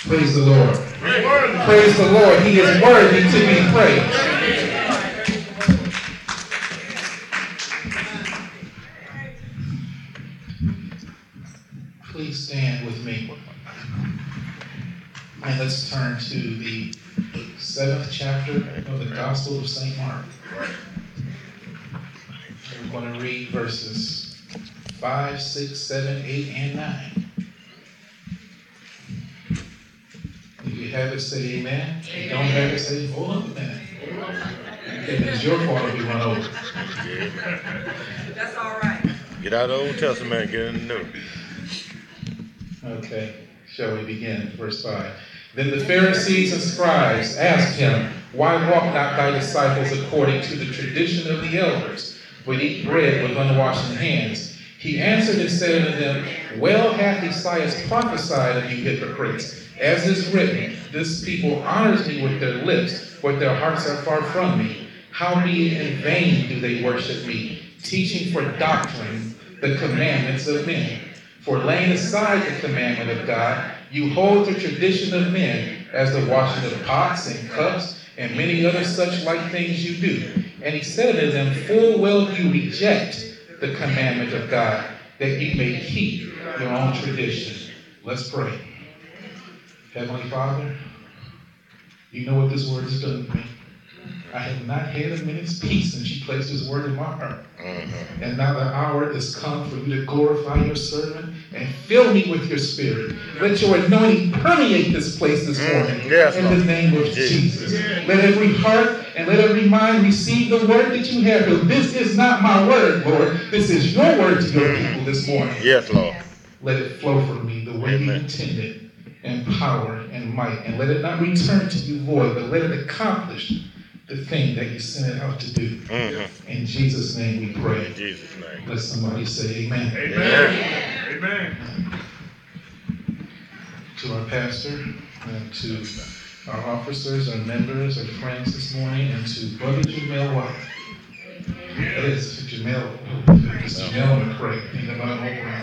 Praise the Lord. Praise the Lord. He is worthy to be praised. Please stand with me. And let's turn to the 7th chapter of the Gospel of St. Mark. We're going to read verses 5, 6, 7, 8, and 9. If you have it, say amen. If you don't have it, say, hold up a minute. Okay, it's your fault if we run over. That's all right. Get out of the Old Testament and get in the New. Okay, shall we begin? Verse 5. Then the Pharisees and scribes asked him, why walk not thy disciples according to the tradition of the elders, but eat bread with unwashed hands? He answered and said unto them, well hath Esaias prophesied of you hypocrites, as is written, this people honors me with their lips, but their hearts are far from me. Howbeit in vain do they worship me, teaching for doctrine the commandments of men. For laying aside the commandment of God, you hold the tradition of men, as the washing of pots and cups, and many other such like things you do. And he said unto them, full well you reject the commandment of God, that ye may keep your own tradition. Let's pray. Heavenly Father, you know what this word has done to me. I have not had a minute's peace since you placed this word in my heart. And now the hour is come for you to glorify your servant and fill me with your spirit. Let your anointing permeate this place this morning. In the name of Jesus. Let every heart and let every mind receive the word that you have. Because this is not my word, Lord. This is your word to your people this morning. Yes, Lord. Let it flow from me the way you intended, in power and might. And let it not return to you void, but let it accomplish the thing that you sent it out to do. In Jesus' name we pray. In Jesus' name. Let somebody say amen. Amen. Amen. To our pastor, and to our officers, our members, our friends this morning, and to Brother Jamel White. That is Jamel. It's Jamel McCray. Think about it around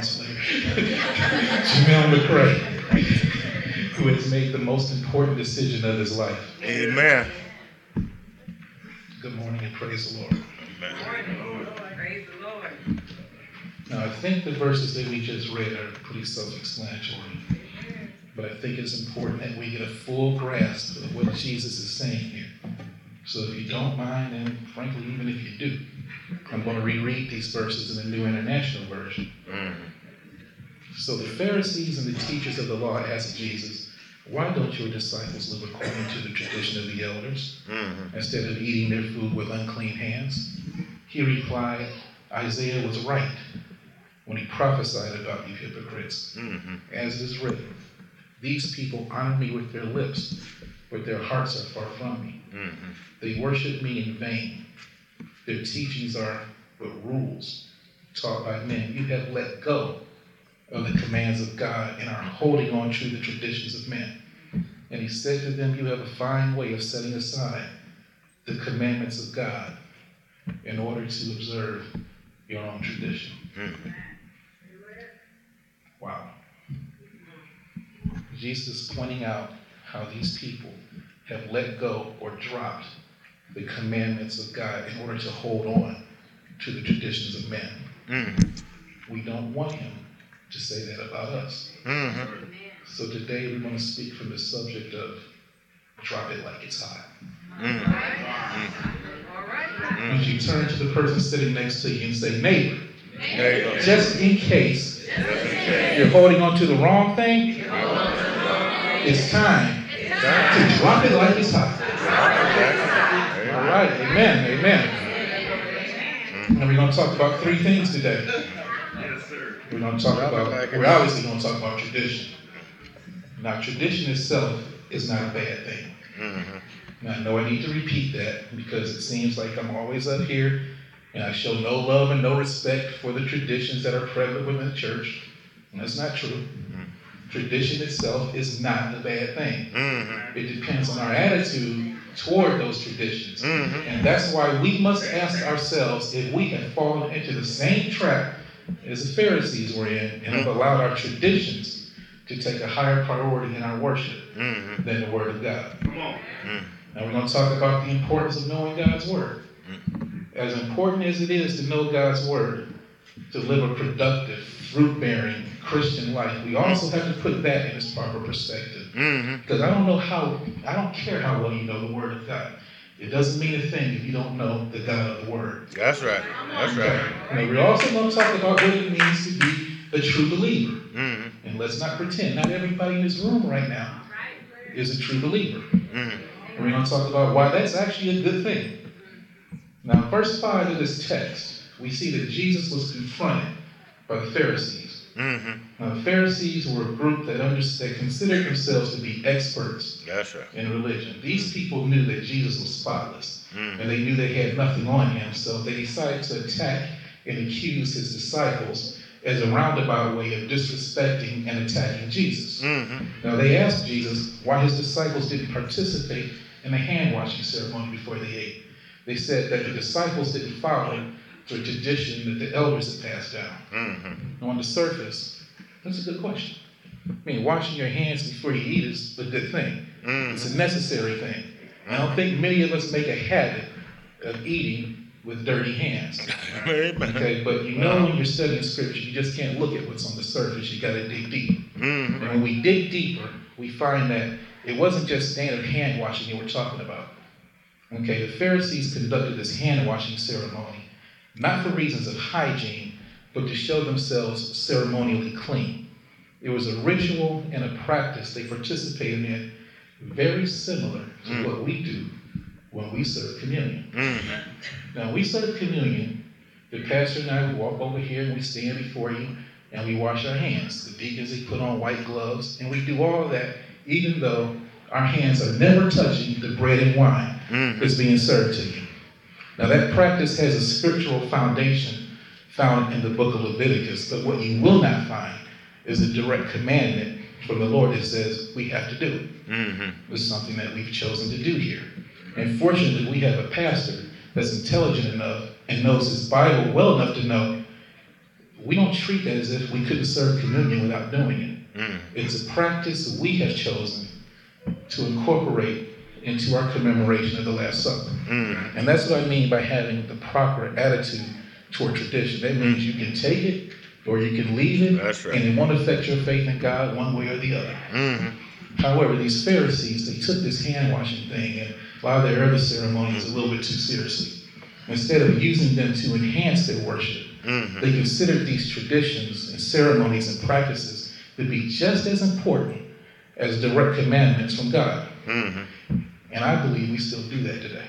Jamel McCray, who has made the most important decision of his life. Amen. Good morning and praise the Lord. Amen. Praise the Lord. Now, I think the verses that we just read are pretty self-explanatory, but I think it's important that we get a full grasp of what Jesus is saying here. So if you don't mind, and frankly, even if you do, I'm going to reread these verses in the New International Version. So the Pharisees and the teachers of the law asked Jesus, why don't your disciples live according to the tradition of the elders, instead of eating their food with unclean hands? He replied, Isaiah was right when he prophesied about you hypocrites. As it is written, these people honor me with their lips, but their hearts are far from me. They worship me in vain. Their teachings are but rules taught by men. You have let go of the commands of God and are holding on to the traditions of men. And he said to them, you have a fine way of setting aside the commandments of God in order to observe your own tradition. Wow. Jesus is pointing out how these people have let go or dropped the commandments of God in order to hold on to the traditions of men. We don't want him to say that about us. So today we're going to speak from the subject of drop it like it's hot. Would you turn to the person sitting next to you and say, neighbor, just in case you're holding on to the wrong thing, it's time to drop it like it's hot. All right, amen, amen. And we're going to talk about three things today. We're obviously going to talk about tradition. Now, tradition itself is not a bad thing. Now, I know I need to repeat that because it seems like I'm always up here and I show no love and no respect for the traditions that are prevalent within the church. And that's not true. Tradition itself is not a bad thing. It depends on our attitude toward those traditions. And that's why we must ask ourselves if we have fallen into the same trap as the Pharisees were in and have allowed our traditions to take a higher priority in our worship than the Word of God. Come on. Now we're going to talk about the importance of knowing God's Word. As important as it is to know God's Word, to live a productive, fruit-bearing Christian life, we also have to put that in its proper perspective. Because I don't care how well you know the Word of God. It doesn't mean a thing if you don't know the God of the Word. That's right. That's right. Now, we're also going to talk about what it means to be a true believer. And let's not pretend, not everybody in this room right now is a true believer. And we're going to talk about why that's actually a good thing. Now, verse 5 of this text, we see that Jesus was confronted by the Pharisees. Now, the Pharisees were a group that considered themselves to be experts in religion. These people knew that Jesus was spotless, and they knew they had nothing on him, so they decided to attack and accuse his disciples as a roundabout way of disrespecting and attacking Jesus. Now, they asked Jesus why his disciples didn't participate in the hand-washing ceremony before they ate. They said that the disciples didn't follow the tradition that the elders had passed down. Now, on the surface, that's a good question. I mean, washing your hands before you eat is a good thing. It's a necessary thing. I don't think many of us make a habit of eating with dirty hands. Okay, but you know when you're studying scripture, you just can't look at what's on the surface. You got to dig deep. And when we dig deeper, we find that it wasn't just standard hand washing they were talking about. Okay, the Pharisees conducted this hand washing ceremony not for reasons of hygiene, but to show themselves ceremonially clean. It was a ritual and a practice they participated in very similar to what we do when we serve communion. Now, we serve communion. The pastor and I, we walk over here and we stand before you and we wash our hands. The deacons, they put on white gloves, and we do all of that even though our hands are never touching the bread and wine that's being served to you. Now, that practice has a scriptural foundation found in the book of Leviticus, but what you will not find is a direct commandment from the Lord that says we have to do it. It's something that we've chosen to do here. And fortunately, we have a pastor that's intelligent enough and knows his Bible well enough to know we don't treat that as if we couldn't serve communion without doing it. It's a practice we have chosen to incorporate into our commemoration of the Last Supper. And that's what I mean by having the proper attitude toward tradition. That means you can take it or you can leave it, and it won't affect your faith in God one way or the other. However, these Pharisees, they took this hand-washing thing and a lot of their other ceremonies a little bit too seriously. Instead of using them to enhance their worship, they considered these traditions and ceremonies and practices to be just as important as direct commandments from God. And I believe we still do that today.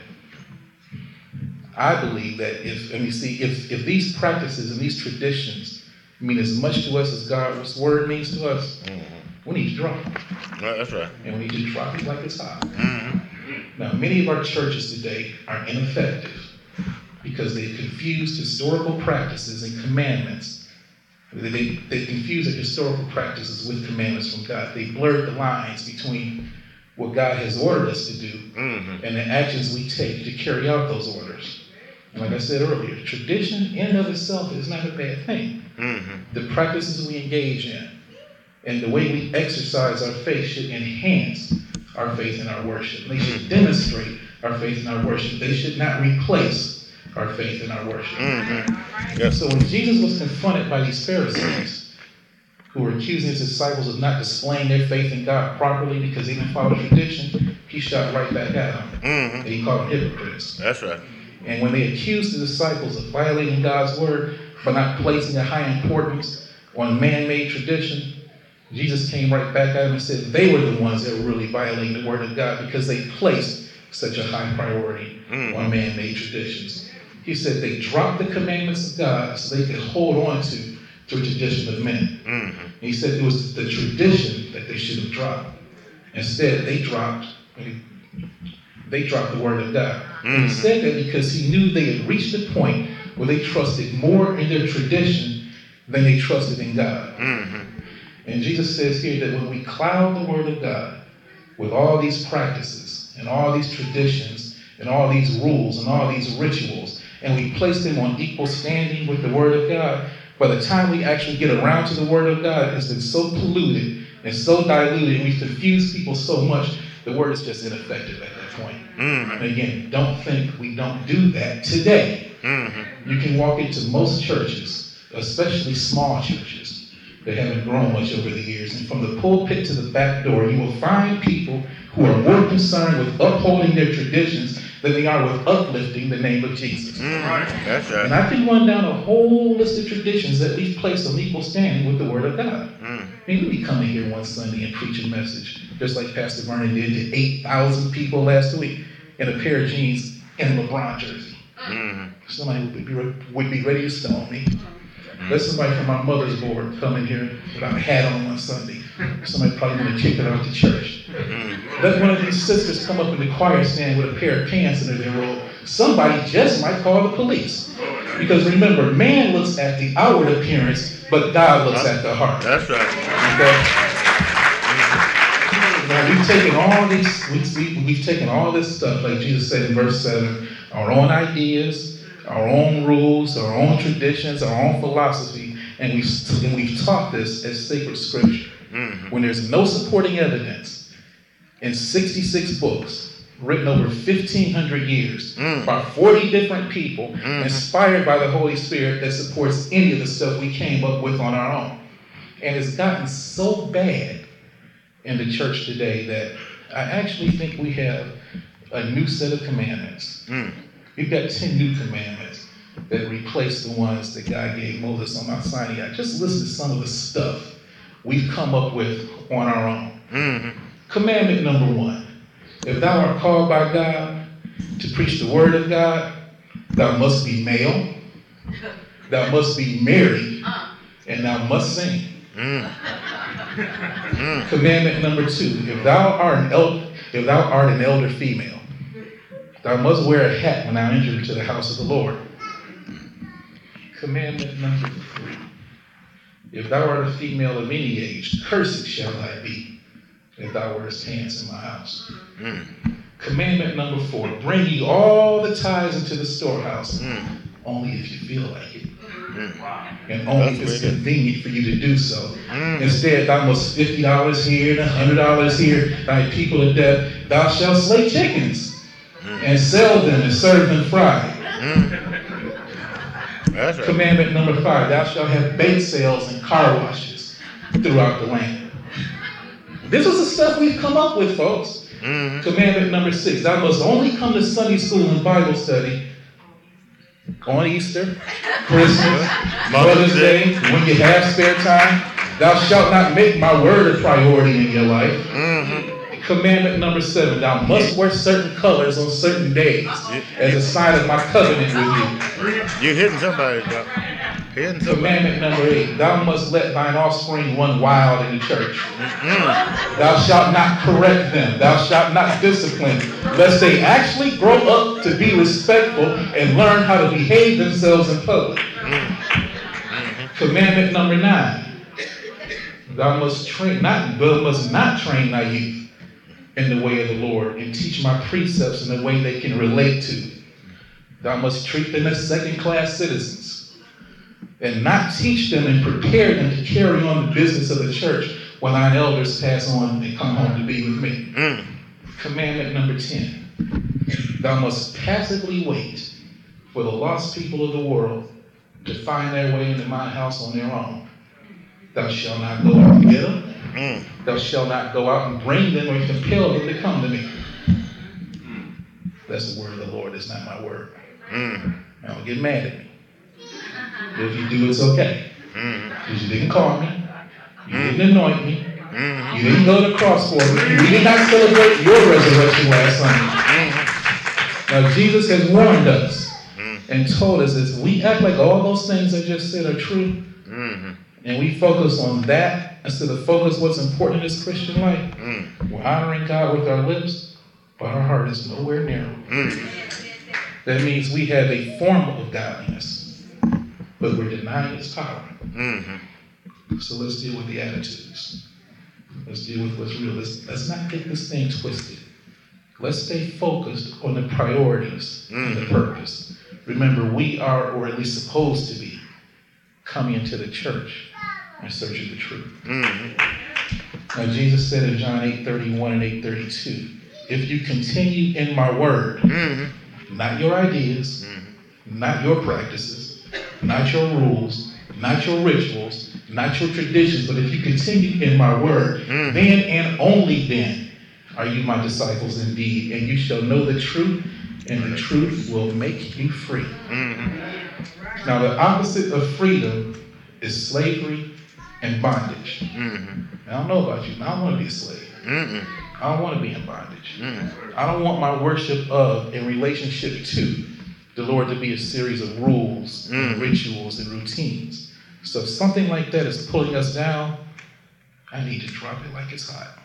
I believe that if these practices and these traditions mean as much to us as God's word means to us, we need to drop it. That's right. And we need to drop it like it's hot. Now, many of our churches today are ineffective because they confuse historical practices and commandments. They confuse the historical practices with commandments from God. They blurred the lines between what God has ordered us to do and the actions we take to carry out those orders. And like I said earlier, tradition in and of itself is not a bad thing. The practices we engage in and the way we exercise our faith should enhance our faith in our worship. They should demonstrate our faith in our worship. They should not replace our faith in our worship. So when Jesus was confronted by these Pharisees who were accusing his disciples of not displaying their faith in God properly because they didn't follow tradition, he shot right back at them. And he called them hypocrites. That's right. And when they accused the disciples of violating God's word by not placing a high importance on man-made tradition, Jesus came right back at them and said they were the ones that were really violating the word of God because they placed such a high priority on man-made traditions. He said they dropped the commandments of God so they could hold on to the tradition of men. He said it was the tradition that they should have dropped. Instead, they dropped the word of God. He said that because he knew they had reached a point where they trusted more in their tradition than they trusted in God. And Jesus says here that when we cloud the word of God with all these practices and all these traditions and all these rules and all these rituals, and we place them on equal standing with the word of God, by the time we actually get around to the word of God, it's been so polluted and so diluted, and we confuse people so much, the word is just ineffective at that point. And again, don't think we don't do that today. You can walk into most churches, especially small churches that haven't grown much over the years, and from the pulpit to the back door, you will find people who are more concerned with upholding their traditions than they are with uplifting the name of Jesus. That's right. And I can run down a whole list of traditions that we've placed on equal standing with the Word of God. I mean, let me come in here one Sunday and preach a message, just like Pastor Vernon did to 8,000 people last week in a pair of jeans and a LeBron jersey. Somebody would be ready to stone me. Let somebody from my mother's board come in here without a hat on Sunday. Somebody probably want to kick it out the church. Let one of these sisters come up in the choir stand with a pair of pants under their robe. Somebody just might call the police. Because remember, man looks at the outward appearance, but God looks at the heart. That's right. Okay? Now we've taken all this stuff, like Jesus said in verse 7, our own ideas, our own rules, our own traditions, our own philosophy, and we've taught this as sacred scripture. When there's no supporting evidence in 66 books written over 1,500 years by 40 different people inspired by the Holy Spirit that supports any of the stuff we came up with on our own. And it's gotten so bad in the church today that I actually think we have a new set of commandments. We've got 10 new commandments that replace the ones that God gave Moses on Mount Sinai. Just listen to some of the stuff we've come up with on our own. Commandment number 1. If thou art called by God to preach the word of God, thou must be male, thou must be married, and thou must sing. Commandment number 2. If thou art an elder female, thou must wear a hat when thou enter into the house of the Lord. Commandment number 3. If thou art a female of any age, cursed shall thy be, if thou wearest pants in my house. Commandment number 4. Bring ye all the tithes into the storehouse, only if you feel like it. And only if it's convenient for you to do so. Instead, thou must $50 here and $100 here. Thy people of death, thou shalt slay chickens and sell them and serve them fried. That's right. Commandment number 5. Thou shalt have bake sales and car washes throughout the land. This is the stuff we've come up with, folks. Commandment number 6. Thou must only come to Sunday school and Bible study on Easter, Christmas, Mother's Day, when you have spare time. Thou shalt not make my word a priority in your life. Commandment number 7. Thou must wear certain colors on certain days as a sign of my covenant with you. You're hitting somebody, bro. Commandment number 8. Thou must let thine offspring run wild in the church. Thou shalt not correct them. Thou shalt not discipline, lest they actually grow up to be respectful and learn how to behave themselves in public. Commandment number 9. Thou must not train thy youth in the way of the Lord, and teach my precepts in a way they can relate to. Thou must treat them as second-class citizens, and not teach them and prepare them to carry on the business of the church when thine elders pass on and come home to be with me. Commandment number 10. Thou must passively wait for the lost people of the world to find their way into my house on their own. Thou shalt not go out and get them. Thou shalt not go out and bring them or compel them to come to me. That's the word of the Lord. It's not my word. Now don't get mad at me. If you do, it's okay. Because you didn't call me. You didn't anoint me. You didn't go to the cross for me. We did not celebrate your resurrection last Sunday. Now Jesus has warned us and told us that we act like all those things I just said are true. And we focus on that instead of focus what's important in this Christian life. We're honoring God with our lips, but our heart is nowhere near Him. That means we have a form of godliness, but we're denying its power. So let's deal with the attitudes. Let's deal with what's real. Let's not get this thing twisted. Let's stay focused on the priorities and the purpose. Remember, we are, or at least supposed to be, coming into the church in search of the truth. Now Jesus said in John 8:31 and 8:32, if you continue in my word, not your ideas, not your practices, not your rules, not your rituals, not your traditions, but if you continue in my word, then and only then are you my disciples indeed, and you shall know the truth, and the truth will make you free. Now the opposite of freedom is slavery and bondage. I don't know about you, but I don't want to be a slave. I don't want to be in bondage. I don't want my worship of and relationship to the Lord to be a series of rules and rituals and routines. So if something like that is pulling us down, I need to drop it like it's hot.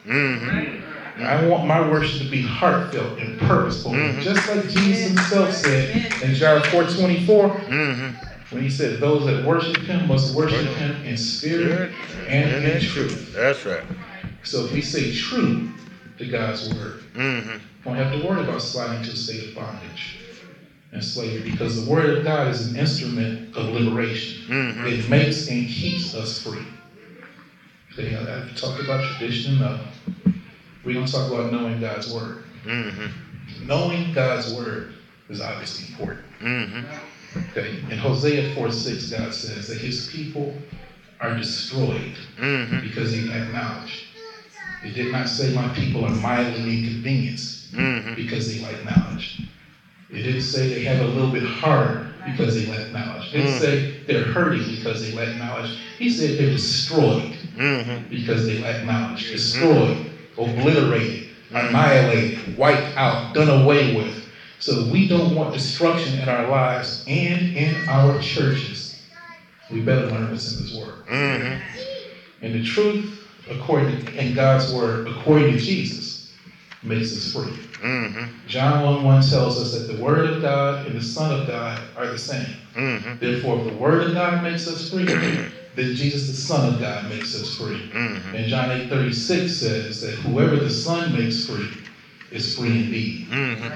I want my worship to be heartfelt and purposeful. Just like Jesus himself said in John 4:24, when he said, those that worship him must worship him in spirit and in truth. That's right. So if we say true to God's word, we don't have to worry about sliding into a state of bondage and slavery, because the word of God is an instrument of liberation. It makes and keeps us free. Okay, I've talked about tradition enough. We're going to talk about knowing God's word. Knowing God's word is obviously important. Okay, in Hosea 4:6, God says that his people are destroyed because they lack knowledge. It did not say my people are mildly inconvenienced because they lack knowledge. It didn't say they have a little bit harder because they lack knowledge. It didn't say they're hurting because they lack knowledge. He said they're destroyed because they lack knowledge. Destroyed, obliterated, annihilated, wiped out, done away with. So we don't want destruction in our lives and in our churches. We better learn what's in this word. And the truth, in God's word, according to Jesus, makes us free. John 1:1 tells us that the word of God and the Son of God are the same. Therefore, if the word of God makes us free, then Jesus, the Son of God, makes us free. And John 8:36 says that whoever the Son makes free is free indeed.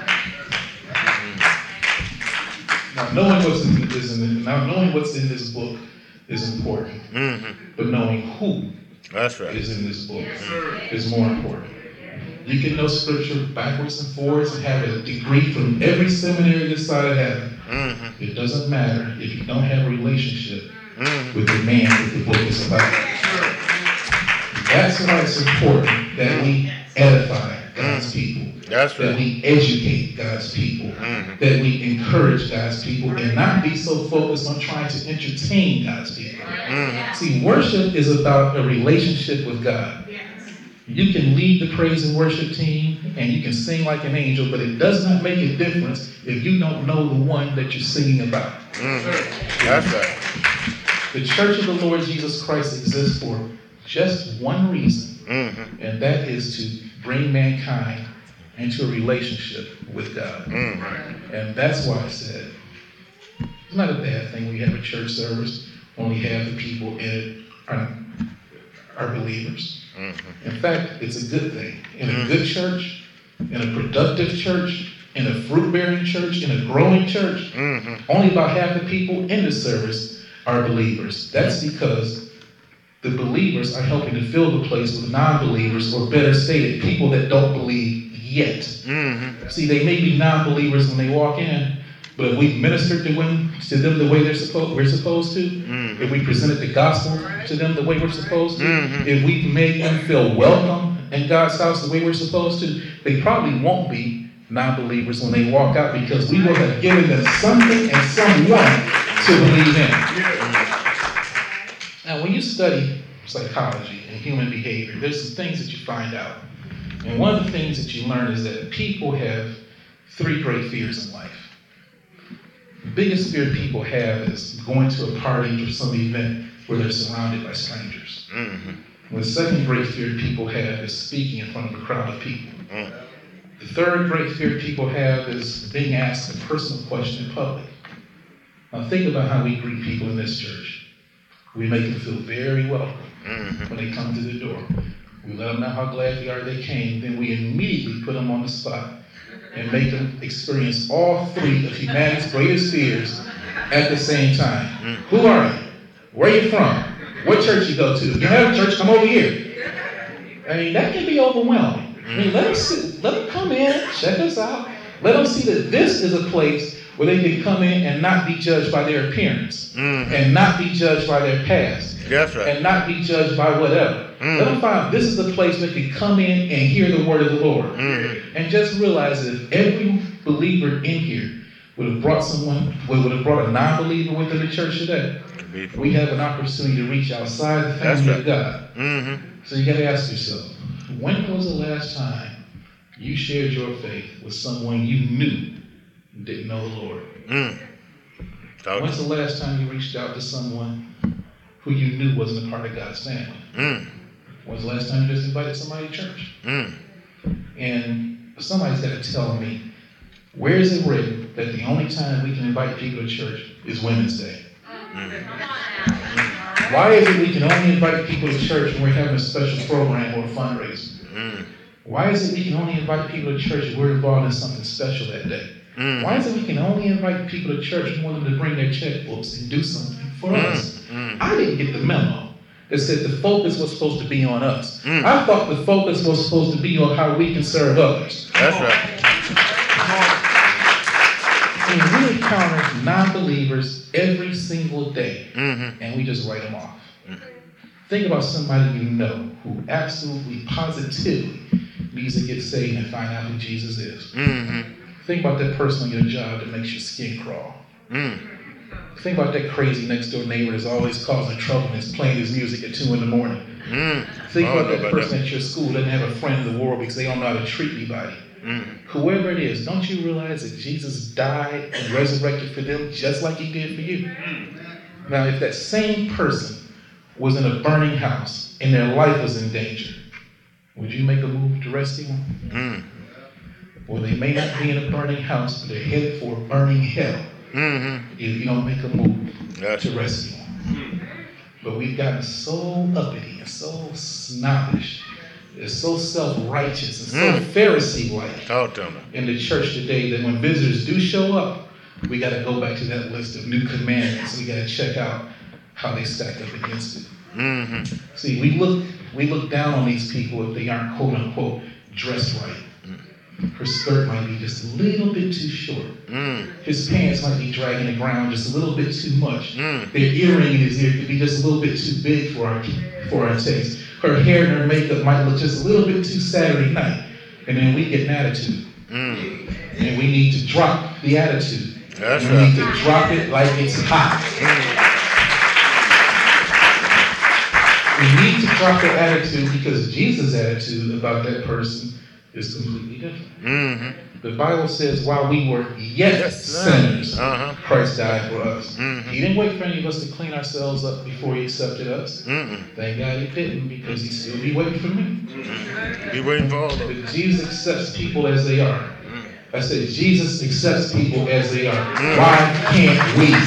Now, knowing what's in this book is important, but knowing who is in this book is more important. You can know scripture backwards and forwards and have a degree from every seminary this side of heaven. It doesn't matter if you don't have a relationship with the man that the book is about. That's why it's important that we edify God's people. That's right. That we educate God's people. That we encourage God's people and not be so focused on trying to entertain God's people. See, worship is about a relationship with God. You can lead the praise and worship team and you can sing like an angel, but it does not make a difference if you don't know the one that you're singing about. That's right. The Church of the Lord Jesus Christ exists for just one reason, and that is to bring mankind into a relationship with God. And that's why I said, it's not a bad thing we have a church service, only half the people in it are believers. In fact, it's a good thing. In a good church, in a productive church, in a fruit-bearing church, in a growing church, only about half the people in the service are believers. That's because the believers are helping to fill the place with non-believers, or better stated, people that don't believe yet. See, they may be non-believers when they walk in, but if we ministered to them the way we're supposed to, if we presented the gospel to them the way we're supposed to, if we made them feel welcome in God's house the way we're supposed to, they probably won't be non-believers when they walk out, because we will have given them something and someone to believe in. Now, when you study psychology and human behavior, there's some things that you find out. And one of the things that you learn is that people have three great fears in life. The biggest fear people have is going to a party or some event where they're surrounded by strangers. The second great fear people have is speaking in front of a crowd of people. The third great fear people have is being asked a personal question in public. Now think about how we greet people in this church. We make them feel very welcome when they come to the door. We let them know how glad we are they came. Then we immediately put them on the spot and make them experience all three of humanity's greatest fears at the same time. Who are you? Where are you from? What church you go to? If you have a church, come over here. I mean, that can be overwhelming. I mean, let them come in, check us out. Let them see that this is a place where they can come in and not be judged by their appearance, and not be judged by their past, That's right. and not be judged by whatever. Let them find this is a place where they can come in and hear the word of the Lord. And just realize that if every believer in here would have brought a non-believer within the church today, we have an opportunity to reach outside the family of God. So you got to ask yourself, when was the last time you shared your faith with someone you knew didn't know the Lord? When's the last time you reached out to someone who you knew wasn't a part of God's family? When's the last time you just invited somebody to church? And somebody's got to tell me, where is it written that the only time we can invite people to church is Women's Day? Why is it we can only invite people to church when we're having a special program or a fundraiser? Why is it we can only invite people to church if we're involved in something special that day? Why is it we can only invite people to church and want them to bring their checkbooks and do something for us? I didn't get the memo that said the focus was supposed to be on us. I thought the focus was supposed to be on how we can serve others. That's right. And we encounter non-believers every single day, and we just write them off. Think about somebody you know who absolutely, positively needs to get saved and find out who Jesus is. Think about that person on your job that makes your skin crawl. Think about that crazy next door neighbor that's always causing trouble and is playing his music at 2 a.m. Think about that person at your school that doesn't have a friend in the world because they don't know how to treat anybody. Whoever it is, don't you realize that Jesus died and resurrected for them just like he did for you? Now, if that same person was in a burning house and their life was in danger, would you make a move to rescue them? Well, they may not be in a burning house, but they're headed for a burning hell if you don't make a move to rescue them. But we've gotten so uppity and so snobbish, and so self-righteous and so Pharisee-like in the church today that when visitors do show up, we got to go back to that list of new commandments. We got to check out how they stack up against it. See, we look down on these people if they aren't quote unquote dressed right. Her skirt might be just a little bit too short. His pants might be dragging the ground just a little bit too much. Their earring in his ear could be just a little bit too big for our taste. Her hair and her makeup might look just a little bit too Saturday night. And then we get an attitude. And we need to drop the attitude. We need to drop it like it's hot. We need to drop the attitude because Jesus' attitude about that person is completely different. The Bible says while we were yet sinners, Christ died for us. He didn't wait for any of us to clean ourselves up before he accepted us. Thank God he didn't, because he'd still be waiting for me. Be waiting for all of But Jesus accepts people as they are. I said Jesus accepts people as they are. Why can't we?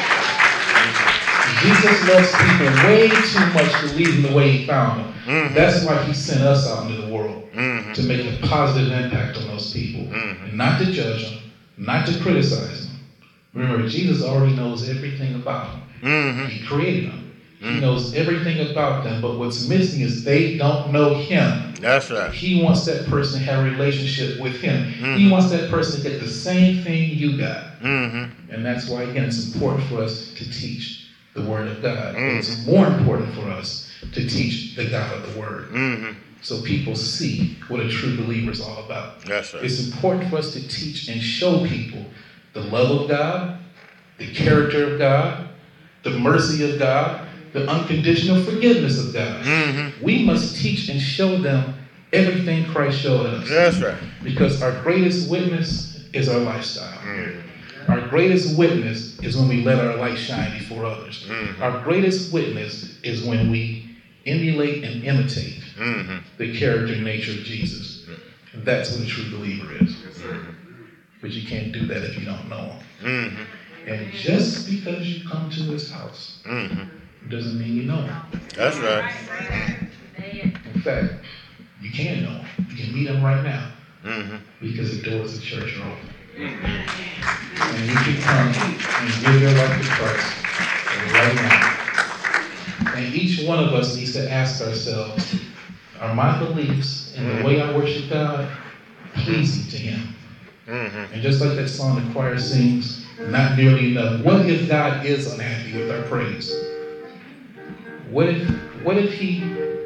Jesus loves people way too much to leave them the way he found them. That's why he sent us out into the world, to make a positive impact on those people. And not to judge them, not to criticize them. Remember, Jesus already knows everything about them. He created them. He knows everything about them, but what's missing is they don't know him. That's right. He wants that person to have a relationship with him. He wants that person to get the same thing you got. And that's why, again, it's important for us to teach the Word of God. It's more important for us to teach the God of the Word. So people see what a true believer is all about. That's right. It's important for us to teach and show people the love of God, the character of God, the mercy of God, the unconditional forgiveness of God. We must teach and show them everything Christ showed us. That's right. Because our greatest witness is our lifestyle. Our greatest witness is when we let our light shine before others. Our greatest witness is when we emulate and imitate the character and nature of Jesus. That's what a true believer is. But you can't do that if you don't know him. And just because you come to his house doesn't mean you know him. That's right. In fact, you can know him. You can meet him right now because the doors of the church are open. And you can come and give your life to Christ right now. And each one of us needs to ask ourselves, Are my beliefs and the way I worship God pleasing to Him? And just like that song the choir sings, not nearly enough. What if God is unhappy with our praise? What if He's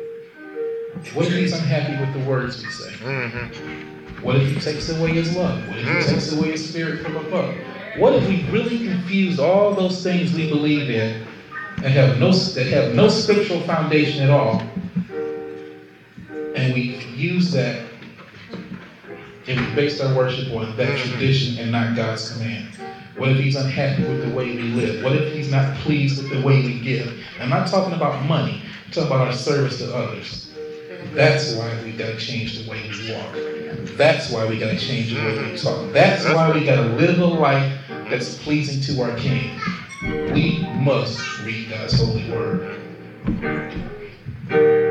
unhappy with the words we say? What if He takes away His love? What if He takes away His Spirit from above? What if we really confuse all those things we believe in and have no scriptural foundation at all, and we use that and we based our worship on that tradition and not God's command? What if He's unhappy with the way we live? What if He's not pleased with the way we give? I'm not talking about money. I'm talking about our service to others. That's why we got to change the way we walk. That's why we got to change the way we talk. That's why we got to live a life that's pleasing to our King. We must read God's holy word.